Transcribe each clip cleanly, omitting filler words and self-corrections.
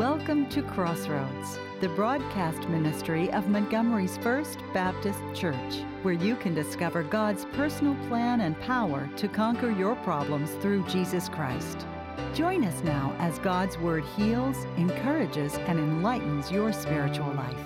Welcome to Crossroads, the broadcast ministry of Montgomery's First Baptist Church, where you can discover God's personal plan and power to conquer your problems through Jesus Christ. Join us now as God's Word heals, encourages, and enlightens your spiritual life.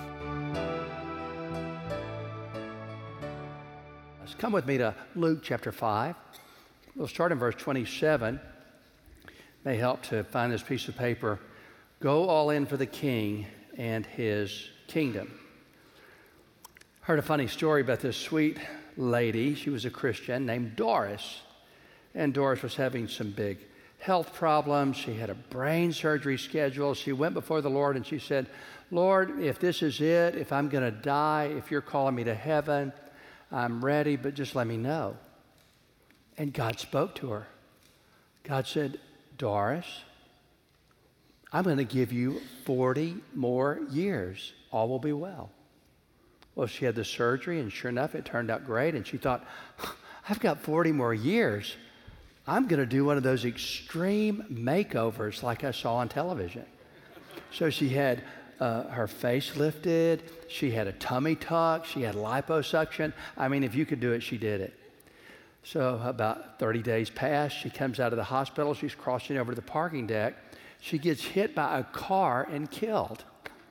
Come with me to Luke chapter 5. We'll start in verse 27. May help to find this piece of paper. Go all in for the King and his kingdom. Heard a funny story about this sweet lady. She was a Christian named Doris. And Doris was having some big health problems. She had a brain surgery scheduled. She went before the Lord and she said, Lord, if this is it, if I'm going to die, if you're calling me to heaven, I'm ready, but just let me know. And God spoke to her. God said, Doris, I'm going to give you 40 more years. All will be well. Well, she had the surgery, and sure enough, it turned out great. And she thought, I've got 40 more years. I'm going to do one of those extreme makeovers like I saw on television. So she had her face lifted. She had a tummy tuck. She had liposuction. I mean, if you could do it, she did it. So about 30 days passed. She comes out of the hospital. She's crossing over to the parking deck. She gets hit by a car and killed.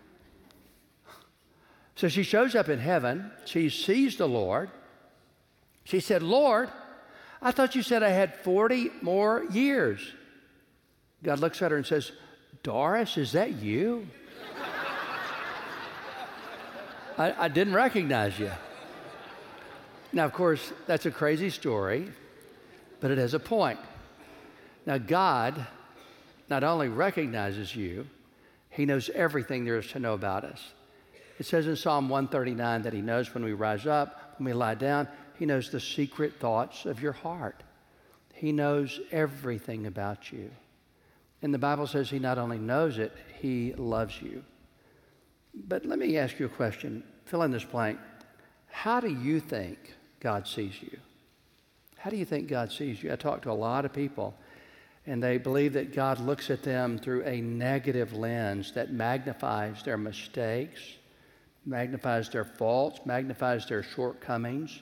So she shows up in heaven. She sees the Lord. She said, Lord, I thought you said I had 40 more years. God looks at her and says, Doris, is that you? I didn't recognize you. Now, of course, that's a crazy story, but it has a point. Now, God not only recognizes you, he knows everything there is to know about us. It says in Psalm 139 that he knows when we rise up, when we lie down. He knows the secret thoughts of your heart. He knows everything about you. And the Bible says he not only knows it, he loves you. But let me ask you a question. Fill in this blank. How do you think God sees you? How do you think God sees you? I talk to a lot of people, and they believe that God looks at them through a negative lens that magnifies their mistakes, magnifies their faults, magnifies their shortcomings,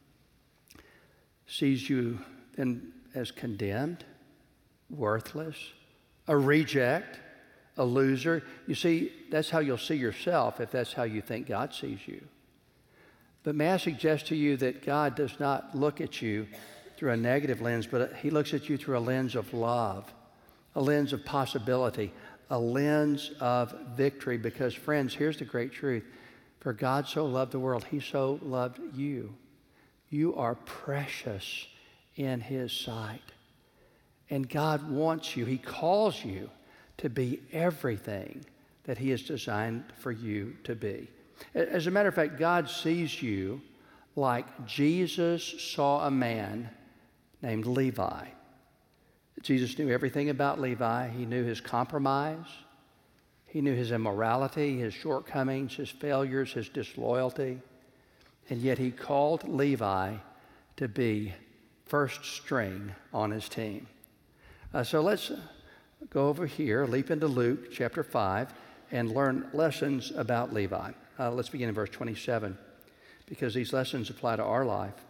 sees you then as condemned, worthless, a reject, a loser. You see, that's how you'll see yourself if that's how you think God sees you. But may I suggest to you that God does not look at you through a negative lens, but he looks at you through a lens of love, a lens of possibility, a lens of victory. Because, friends, here's the great truth. For God so loved the world, he so loved you. You are precious in his sight. And God wants you, he calls you to be everything that he has designed for you to be. As a matter of fact, God sees you like Jesus saw a man named Levi. Jesus knew everything about Levi. He knew his compromise. He knew his immorality, his shortcomings, his failures, his disloyalty. And yet he called Levi to be first string on his team. So let's go over here, leap into Luke chapter 5, and learn lessons about Levi. Let's begin in verse 27, because these lessons apply to our life.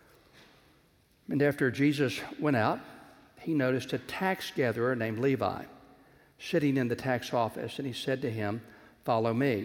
And after Jesus went out, he noticed a tax gatherer named Levi sitting in the tax office, and he said to him, "Follow me."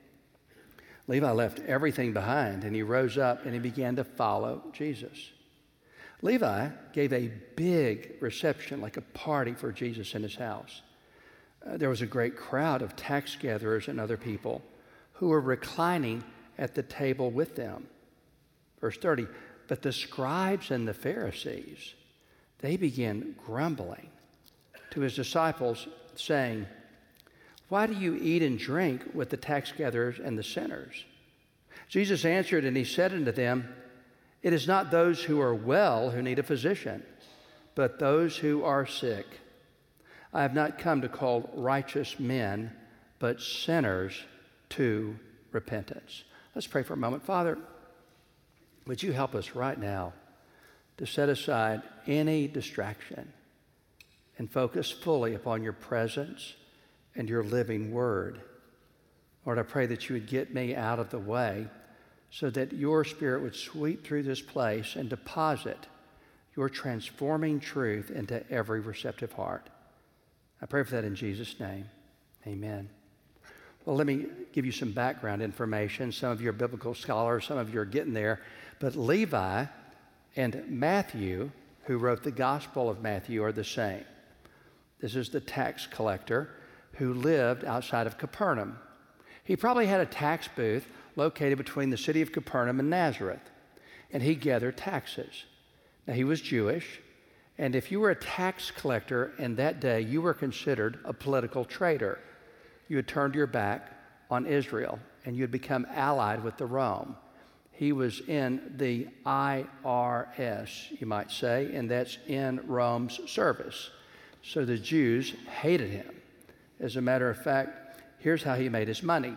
Levi left everything behind, and he rose up and he began to follow Jesus. Levi gave a big reception, like a party for Jesus in his house. There was a great crowd of tax gatherers and other people who were reclining at the table with them. Verse 30, but the scribes and the Pharisees, they began grumbling to his disciples, saying, "Why do you eat and drink with the tax gatherers and the sinners?" Jesus answered and he said unto them, "It is not those who are well who need a physician, but those who are sick. I have not come to call righteous men, but sinners to repentance." Let's pray for a moment. Father, would you help us right now to set aside any distraction and focus fully upon your presence and your living word. Lord, I pray that you would get me out of the way so that your Spirit would sweep through this place and deposit your transforming truth into every receptive heart. I pray for that in Jesus' name. Amen. Well, let me give you some background information. Some of you are biblical scholars, some of you are getting there. But Levi and Matthew, who wrote the Gospel of Matthew, are the same. This is the tax collector who lived outside of Capernaum. He probably had a tax booth located between the city of Capernaum and Nazareth, and he gathered taxes. Now, he was Jewish, and if you were a tax collector in that day, you were considered a political traitor. You had turned your back on Israel, and you had become allied with the Rome. He was in the IRS, you might say, and that's in Rome's service. So the Jews hated him. As a matter of fact, here's how he made his money.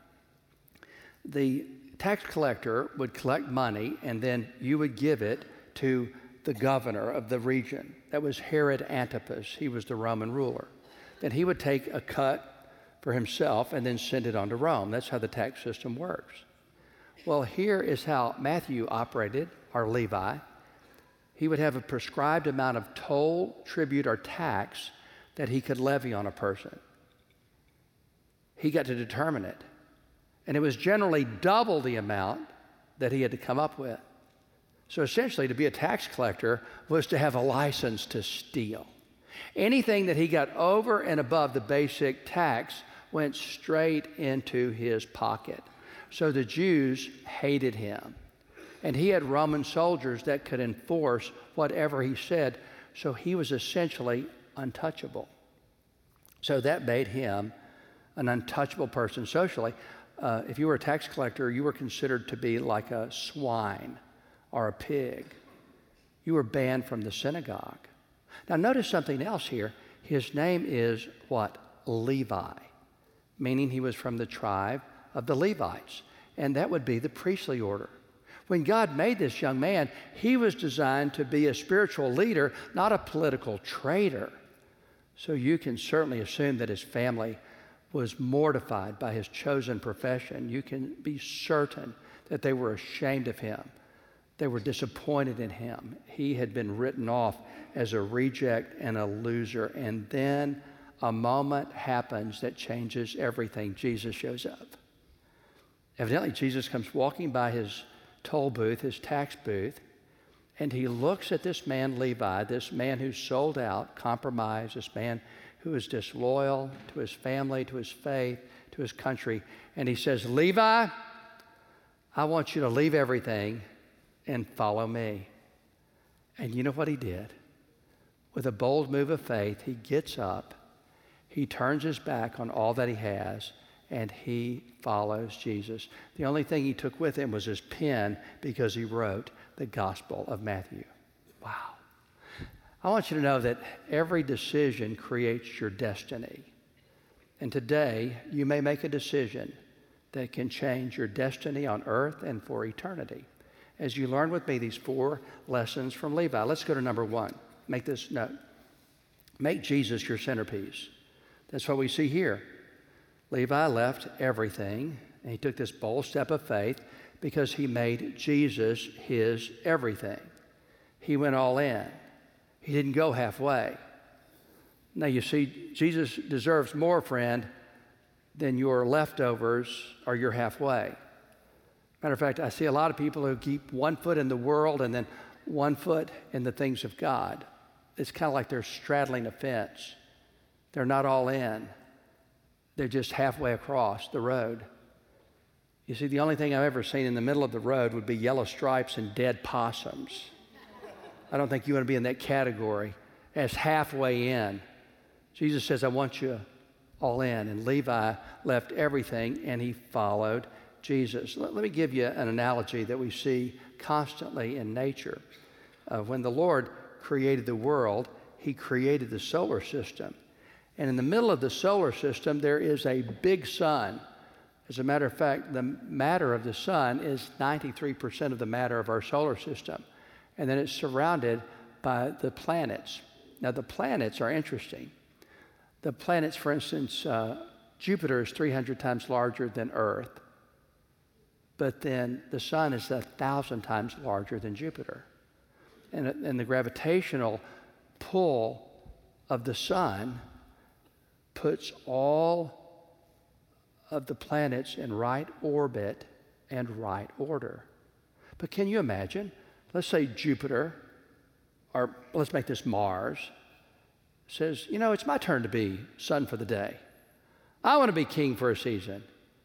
The tax collector would collect money, and then you would give it to the governor of the region. That was Herod Antipas. He was the Roman ruler. Then he would take a cut for himself and then send it on to Rome. That's how the tax system works. Well, here is how Matthew operated, or Levi. He would have a prescribed amount of toll, tribute, or tax that he could levy on a person. He got to determine it. And it was generally double the amount that he had to come up with. So essentially, to be a tax collector was to have a license to steal. Anything that he got over and above the basic tax went straight into his pocket. So the Jews hated him. And he had Roman soldiers that could enforce whatever he said. So he was essentially untouchable. So that made him an untouchable person socially. If you were a tax collector, you were considered to be like a swine or a pig. You were banned from the synagogue. Now notice something else here. His name is what? Levi, meaning he was from the tribe of the Levites, and that would be the priestly order. When God made this young man, he was designed to be a spiritual leader, not a political traitor. So you can certainly assume that his family was mortified by his chosen profession. You can be certain that they were ashamed of him. They were disappointed in him. He had been written off as a reject and a loser. And then a moment happens that changes everything. Jesus shows up. Evidently, Jesus comes walking by his toll booth, his tax booth, and he looks at this man, Levi, this man who sold out, compromised, this man who is disloyal to his family, to his faith, to his country. And he says, Levi, I want you to leave everything and follow me. And you know what he did? With a bold move of faith, he gets up, he turns his back on all that he has, and he follows Jesus. The only thing he took with him was his pen because he wrote the Gospel of Matthew. Wow. I want you to know that every decision creates your destiny. And today, you may make a decision that can change your destiny on earth and for eternity. As you learn with me these 4 lessons from Levi, let's go to number 1. Make this note. Make Jesus your centerpiece. That's what we see here. Levi left everything, and he took this bold step of faith because he made Jesus his everything. He went all in. He didn't go halfway. Now, you see, Jesus deserves more, friend, than your leftovers or your halfway. Matter of fact, I see a lot of people who keep one foot in the world and then one foot in the things of God. It's kind of like they're straddling a fence. They're not all in. They're just halfway across the road. You see, the only thing I've ever seen in the middle of the road would be yellow stripes and dead possums. I don't think you want to be in that category as halfway in. Jesus says, I want you all in. And Levi left everything and he followed Jesus. Let me give you an analogy that we see constantly in nature. When the Lord created the world, he created the solar system. And in the middle of the solar system, there is a big sun. As a matter of fact, the matter of the sun is 93% of the matter of our solar system. And then it's surrounded by the planets. Now, the planets are interesting. The planets, for instance, Jupiter is 300 times larger than Earth, but then the sun is 1,000 times larger than Jupiter. And the gravitational pull of the sun puts all of the planets in right orbit and right order. But can you imagine? Let's say Jupiter, or let's make this Mars, says, you know, it's my turn to be sun for the day. I want to be king for a season.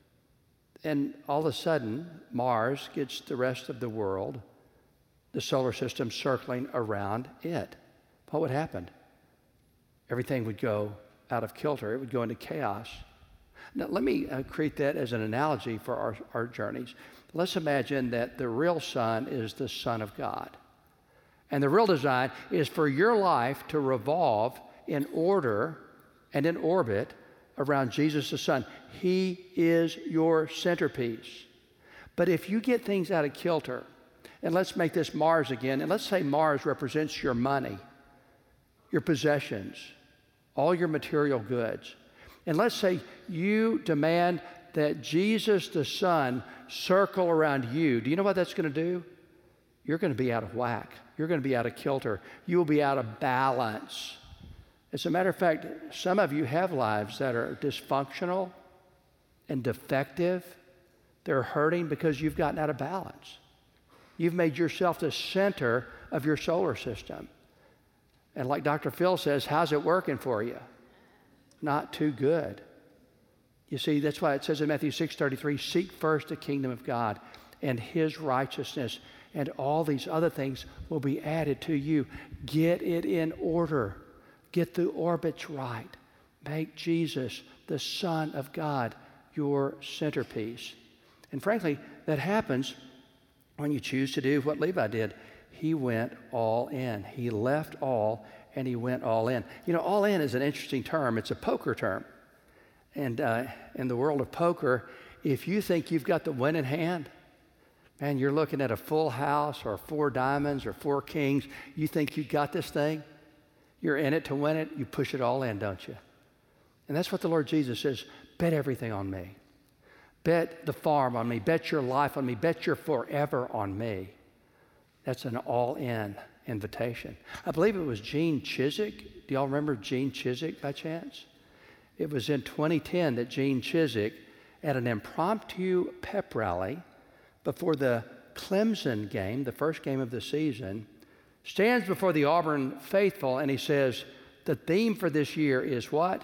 And all of a sudden, Mars gets the rest of the world, the solar system, circling around it. What would happen? Everything would go out of kilter. It would go into chaos. Now, let me create that as an analogy for our journeys. Let's imagine that the real sun is the Son of God. And the real design is for your life to revolve in order and in orbit around Jesus the Son. He is your centerpiece. But if you get things out of kilter, and let's make this Mars again, and let's say Mars represents your money, your possessions, all your material goods. And let's say you demand that Jesus the Son circle around you. Do you know what that's going to do? You're going to be out of whack. You're going to be out of kilter. You will be out of balance. As a matter of fact, some of you have lives that are dysfunctional and defective. They're hurting because you've gotten out of balance. You've made yourself the center of your solar system. And like Dr. Phil says, how's it working for you? Not too good. You see, that's why it says in Matthew 6:33, seek first the kingdom of God and his righteousness, and all these other things will be added to you. Get it in order. Get the orbits right. Make Jesus, the Son of God, your centerpiece. And frankly, that happens when you choose to do what Levi did. He went all in. He left all and he went all in. You know, all in is an interesting term. It's a poker term. And in the world of poker, if you think you've got the winning hand, man, you're looking at a full house or 4 diamonds or 4 kings, you think you got this thing, you're in it to win it, you push it all in, don't you? And that's what the Lord Jesus says, bet everything on me. Bet the farm on me. Bet your life on me. Bet your forever on me. That's an all-in invitation. I believe it was Gene Chizik. Do y'all remember Gene Chizik by chance? It was in 2010 that Gene Chizik, at an impromptu pep rally before the Clemson game, the first game of the season, stands before the Auburn faithful and he says, the theme for this year is what?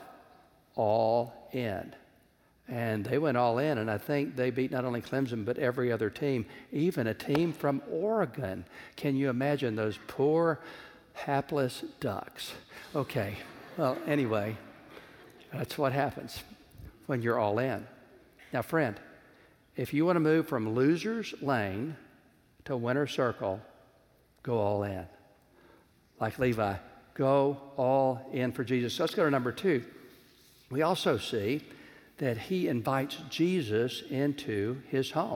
All in. And they went all in, and I think they beat not only Clemson, but every other team, even a team from Oregon. Can you imagine those poor, hapless Ducks? Okay, well, anyway, that's what happens when you're all in. Now, friend, if you want to move from loser's lane to winner's circle, go all in. Like Levi, go all in for Jesus. So let's go to number 2. We also see that he invites Jesus into his home.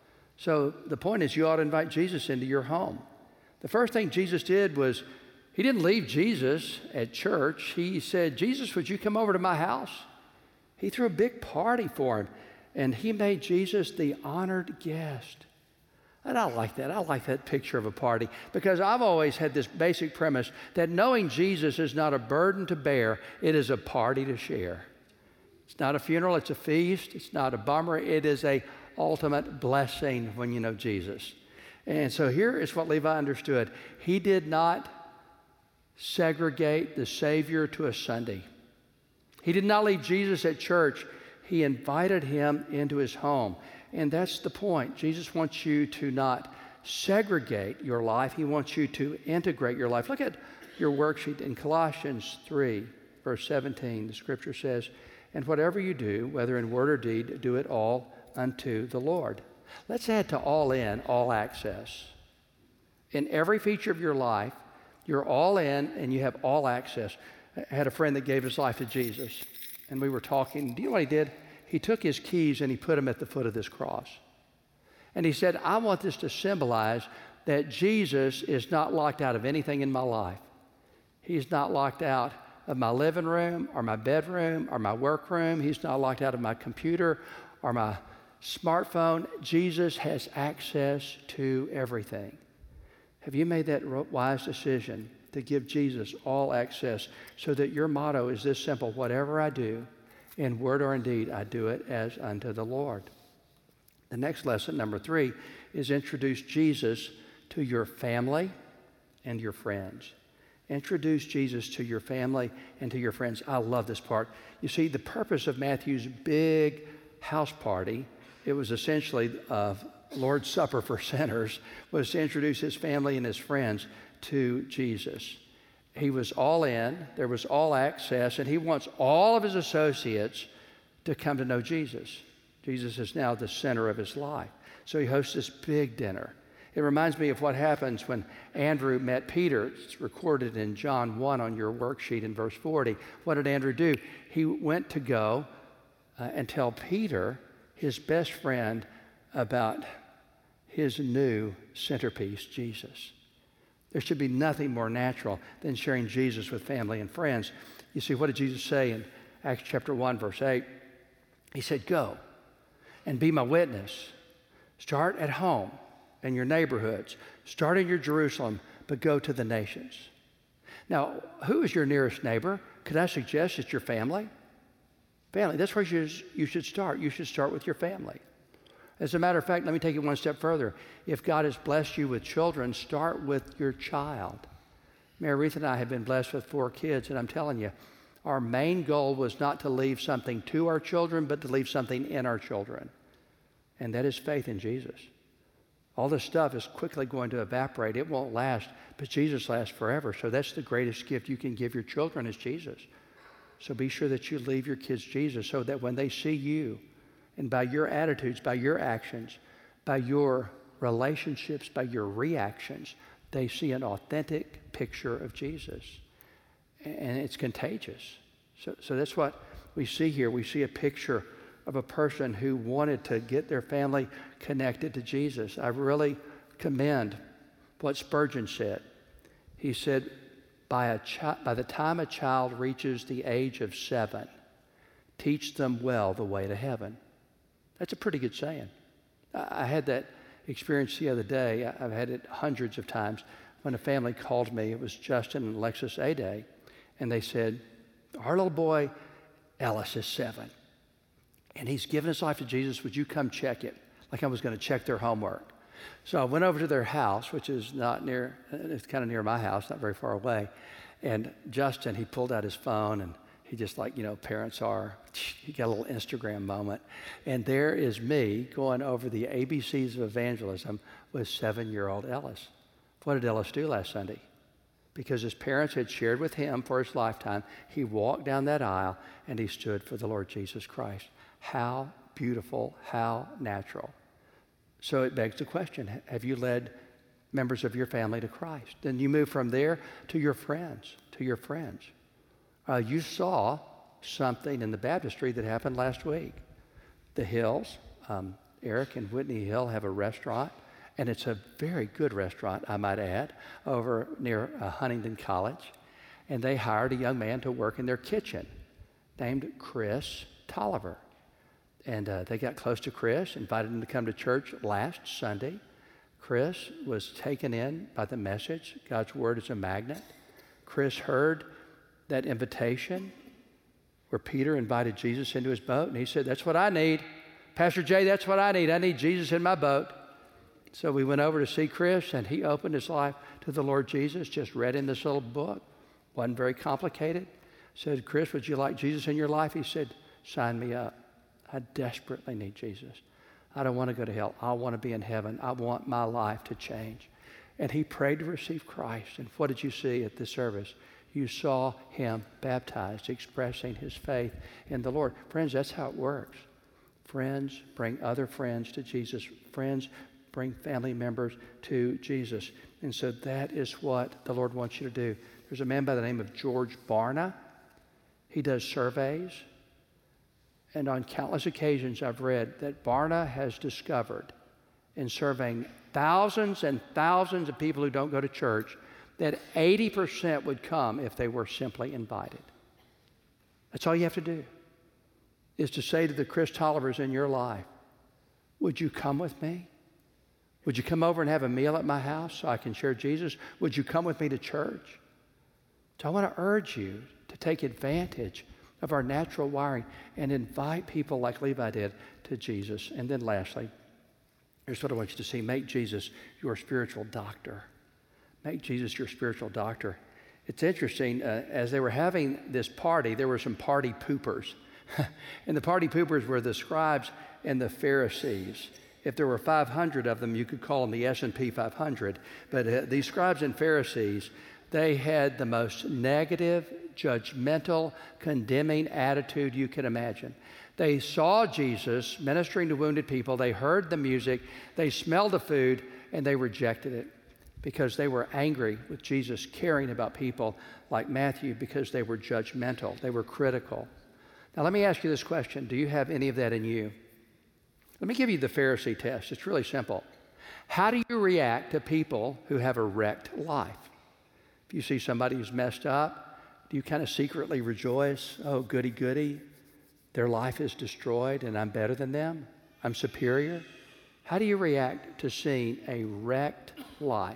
So the point is, you ought to invite Jesus into your home. The first thing Jesus did was, he didn't leave Jesus at church. He said, Jesus, would you come over to my house? He threw a big party for him, and he made Jesus the honored guest. And I like that. I like that picture of a party, because I've always had this basic premise that knowing Jesus is not a burden to bear, it is a party to share. It's not a funeral, it's a feast. It's not a bummer, it is a ultimate blessing when you know Jesus. And so here is what Levi understood. He did not segregate the Savior to a Sunday. He did not leave Jesus at church. He invited him into his home. And that's the point. Jesus wants you to not segregate your life. He wants you to integrate your life. Look at your worksheet in Colossians 3, verse 17. The scripture says, and whatever you do, whether in word or deed, do it all unto the Lord. Let's add to all in, all access. In every feature of your life, you're all in and you have all access. I had a friend that gave his life to Jesus, and we were talking. Do you know what he did? He took his keys and he put them at the foot of this cross. And he said, I want this to symbolize that Jesus is not locked out of anything in my life. He's not locked out of my living room or my bedroom or my workroom. He's not locked out of my computer or my smartphone. Jesus has access to everything. Have you made that wise decision to give Jesus all access so that your motto is this simple: whatever I do, in word or in deed, I do it as unto the Lord? The next lesson, number 3, is introduce Jesus to your family and your friends. Introduce Jesus to your family and to your friends. I love this part. You see, the purpose of Matthew's big house party, it was essentially Lord's Supper for sinners, was to introduce his family and his friends to Jesus. He was all in, there was all access, and he wants all of his associates to come to know Jesus. Jesus is now the center of his life. So he hosts this big dinner. It reminds me of what happens when Andrew met Peter. It's recorded in John 1 on your worksheet in verse 40. What did Andrew do? He went to go and tell Peter, his best friend, about his new centerpiece, Jesus. There should be nothing more natural than sharing Jesus with family and friends. You see, what did Jesus say in Acts chapter 1, verse 8? He said, go and be my witness. Start at home in your neighborhoods. Start in your Jerusalem, but go to the nations. Now, who is your nearest neighbor? Could I suggest it's your family? Family, that's where you should start. You should start with your family. As a matter of fact, let me take it one step further. If God has blessed you with children, start with your child. Mary Ruth and I have been blessed with 4 kids, and I'm telling you, our main goal was not to leave something to our children, but to leave something in our children. And that is faith in Jesus. All this stuff is quickly going to evaporate. It won't last, but Jesus lasts forever. So that's the greatest gift you can give your children is Jesus. So be sure that you leave your kids Jesus so that when they see you, and by your attitudes, by your actions, by your relationships, by your reactions, they see an authentic picture of Jesus. And it's contagious. So that's what we see here. We see a picture of a person who wanted to get their family connected to Jesus. I really commend what Spurgeon said. He said, by the time a child reaches the age of 7, teach them well the way to heaven. That's a pretty good saying. I had that experience the other day. I've had it hundreds of times when a family called me. It was Justin and Alexis Ade, and they said, our little boy, Ellis, is 7, and he's given his life to Jesus. Would you come check it? Like I was going to check their homework. So I went over to their house, which is not near, it's kind of near my house, not very far away. And Justin, he pulled out his phone, and he just like, parents are, he got a little Instagram moment. And there is me going over the ABCs of evangelism with 7-year-old Ellis. What did Ellis do last Sunday? Because his parents had shared with him for his lifetime, he walked down that aisle and he stood for the Lord Jesus Christ. How beautiful, how natural. So it begs the question, have you led members of your family to Christ? Then you move from there to your friends, You saw something in the baptistry that happened last week. The Hills, Eric and Whitney Hill have a restaurant, and it's a very good restaurant, I might add, over near Huntingdon College. And they hired a young man to work in their kitchen named Chris Tolliver. And they got close to Chris, invited him to come to church last Sunday. Chris was taken in by the message. God's word is a magnet. Chris heard that invitation where Peter invited Jesus into his boat, and he said, that's what I need. Pastor Jay, that's what I need. I need Jesus in my boat. So we went over to see Chris, and he opened his life to the Lord Jesus, just read in this little book. Wasn't very complicated. Said, Chris, would you like Jesus in your life? He said, sign me up. I desperately need Jesus. I don't want to go to hell. I want to be in heaven. I want my life to change. And he prayed to receive Christ. And what did you see at this service? You saw him baptized, expressing his faith in the Lord. Friends, that's how it works. Friends bring other friends to Jesus. Friends bring family members to Jesus. And so that is what the Lord wants you to do. There's a man by the name of George Barna. He does surveys. And on countless occasions I've read that Barna has discovered in surveying thousands and thousands of people who don't go to church that 80% would come if they were simply invited. That's all you have to do, is to say to the Chris Tollivers in your life, would you come with me? Would you come over and have a meal at my house so I can share Jesus? Would you come with me to church? So I want to urge you to take advantage of our natural wiring and invite people like Levi did to Jesus. And then lastly, here's what I want you to see. Make Jesus your spiritual doctor. Make Jesus your spiritual doctor. It's interesting, as they were having this party, there were some party poopers. And the party poopers were the scribes and the Pharisees. If there were 500 of them, you could call them the S&P 500. But these scribes and Pharisees, they had the most negative, judgmental, condemning attitude you can imagine. They saw Jesus ministering to wounded people. They heard the music. They smelled the food, and they rejected it because they were angry with Jesus caring about people like Matthew because they were judgmental. They were critical. Now, let me ask you this question. Do you have any of that in you? Let me give you the Pharisee test. It's really simple. How do you react to people who have a wrecked life? If you see somebody who's messed up, do you kind of secretly rejoice? Oh, goody, goody. Their life is destroyed and I'm better than them. I'm superior. How do you react to seeing a wrecked life?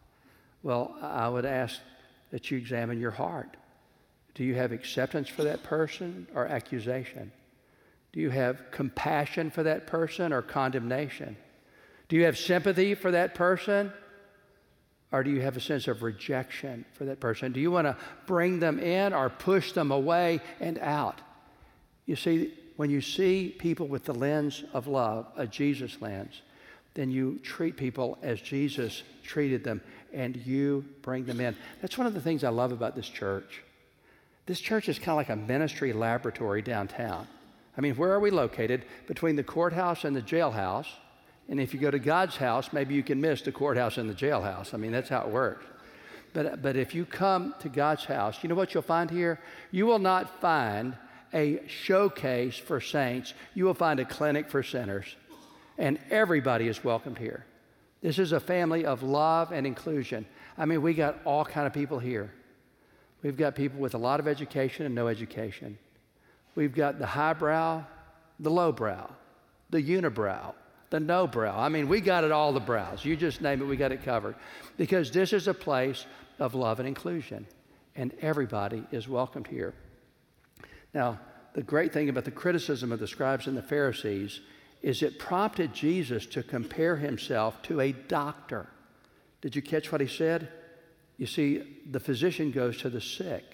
Well, I would ask that you examine your heart. Do you have acceptance for that person or accusation? Do you have compassion for that person or condemnation? Do you have sympathy for that person? Or do you have a sense of rejection for that person? Do you want to bring them in or push them away and out? You see, when you see people with the lens of love, a Jesus lens, then you treat people as Jesus treated them and you bring them in. That's one of the things I love about this church. This church is kind of like a ministry laboratory downtown. I mean, where are we located? Between the courthouse and the jailhouse. And if you go to God's house, maybe you can miss the courthouse and the jailhouse. I mean, that's how it works. But if you come to God's house, you know what you'll find here? You will not find a showcase for saints. You will find a clinic for sinners. And everybody is welcomed here. This is a family of love and inclusion. I mean, we got all kind of people here. We've got people with a lot of education and no education. We've got the highbrow, the lowbrow, the unibrow, the no brow. I mean, we got it all the brows. You just name it, we got it covered. Because this is a place of love and inclusion, and everybody is welcomed here. Now, the great thing about the criticism of the scribes and the Pharisees is it prompted Jesus to compare himself to a doctor. Did you catch what he said? You see, the physician goes to the sick.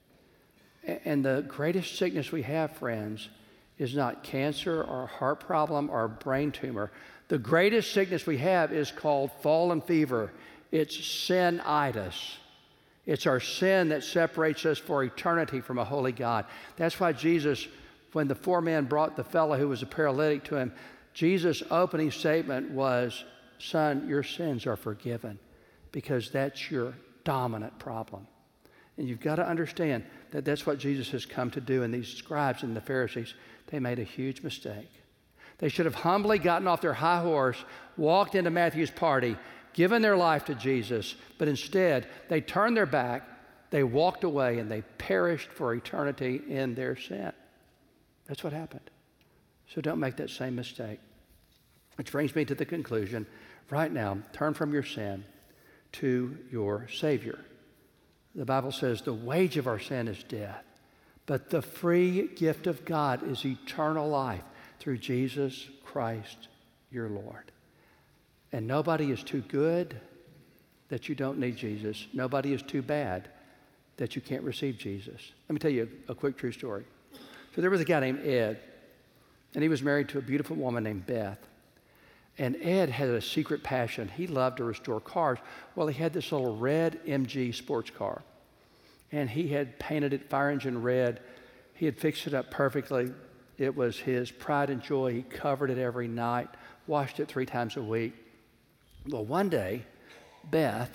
And the greatest sickness we have, friends, is not cancer or a heart problem or a brain tumor. The greatest sickness we have is called fallen fever. It's sin-itis. It's our sin that separates us for eternity from a holy God. That's why Jesus, when the four men brought the fellow who was a paralytic to him, Jesus' opening statement was, "Son, your sins are forgiven," because that's your dominant problem. And you've got to understand that that's what Jesus has come to do. And these scribes and the Pharisees, they made a huge mistake. They should have humbly gotten off their high horse, walked into Matthew's party, given their life to Jesus, but instead they turned their back, they walked away, and they perished for eternity in their sin. That's what happened. So don't make that same mistake. Which brings me to the conclusion. Right now, turn from your sin to your Savior. The Bible says the wage of our sin is death, but the free gift of God is eternal life through Jesus Christ, your Lord. And nobody is too good that you don't need Jesus. Nobody is too bad that you can't receive Jesus. Let me tell you a quick true story. So there was a guy named Ed, and he was married to a beautiful woman named Beth. And Ed had a secret passion. He loved to restore cars. Well, he had this little red MG sports car. And he had painted it fire engine red. He had fixed it up perfectly. It was his pride and joy. He covered it every night, washed it 3 times a week. Well, one day, Beth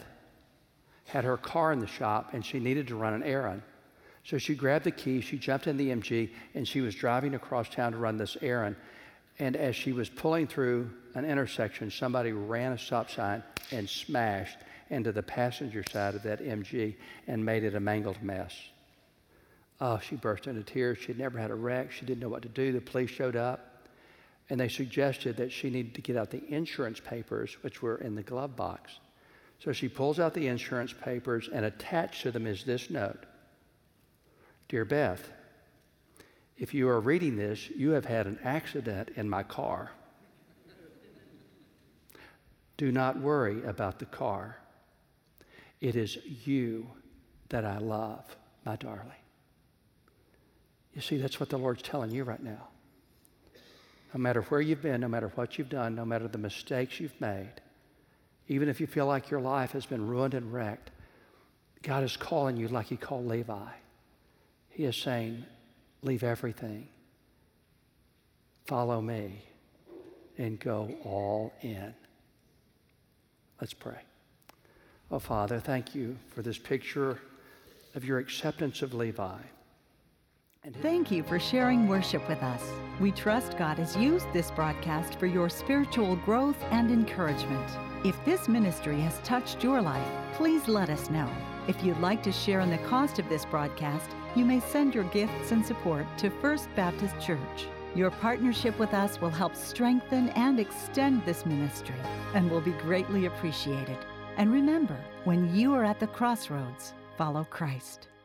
had her car in the shop, and she needed to run an errand. So she grabbed the key, she jumped in the MG, and she was driving across town to run this errand. And as she was pulling through an intersection, somebody ran a stop sign and smashed into the passenger side of that MG and made it a mangled mess. Oh, she burst into tears. She had never had a wreck. She didn't know what to do. The police showed up, and they suggested that she needed to get out the insurance papers, which were in the glove box. So she pulls out the insurance papers, and attached to them is this note. Dear Beth, if you are reading this, you have had an accident in my car. Do not worry about the car. It is you that I love, my darling. You see, that's what the Lord's telling you right now. No matter where you've been, no matter what you've done, no matter the mistakes you've made, even if you feel like your life has been ruined and wrecked, God is calling you like he called Levi. He is saying, leave everything, follow me, and go all in. Let's pray. Oh, Father, thank you for this picture of your acceptance of Levi. And thank you for sharing worship with us. We trust God has used this broadcast for your spiritual growth and encouragement. If this ministry has touched your life, please let us know. If you'd like to share in the cost of this broadcast, you may send your gifts and support to First Baptist Church. Your partnership with us will help strengthen and extend this ministry and will be greatly appreciated. And remember, when you are at the crossroads, follow Christ.